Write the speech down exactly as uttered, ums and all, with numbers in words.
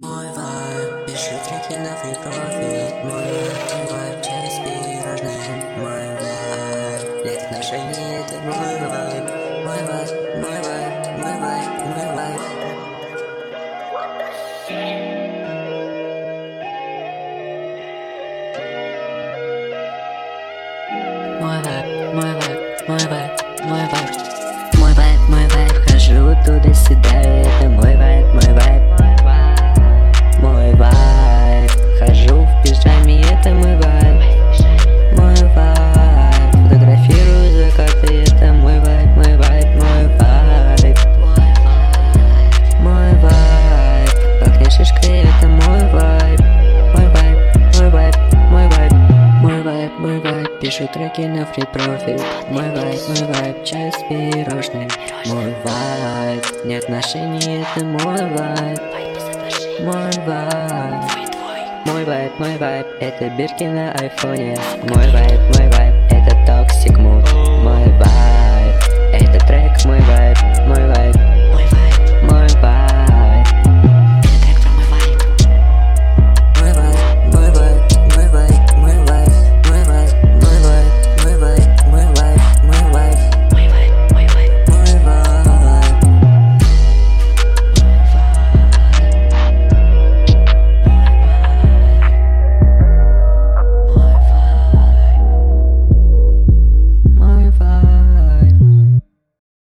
Мой вайб, пишу треки на фри профит. Мой вайб, мой вайб, чай с пирожным. Мой вайб, нет отношений, это мой вайб. Мой вайб, мой вайб, мой вайб, мой вайб. Мой вайб, мой вайб, мой вайб, мой вайб. Мой вайб, мой вайб, хожу туда-сюда, это мой вайб, мой вайб. Мой вайб, хожу в пижаме, это мой вайб. Мой вайб, фотографирую закаты, это мой вайб, мой вайб, мой вайб. Мой вайб, пахнет шишкой, это мой вайб. Мой вайб, мой вайб, мой вайб. Мой вайб, мой вайб, пишу треки на фри профит. Мой вайб, мой вайб, чай с пирожным. Мой вайб, нет отношений, это мой вайб. Мой вайб, мой вайб, мой вайб, это бирки на айфоне. Мой вайб, мой вайб.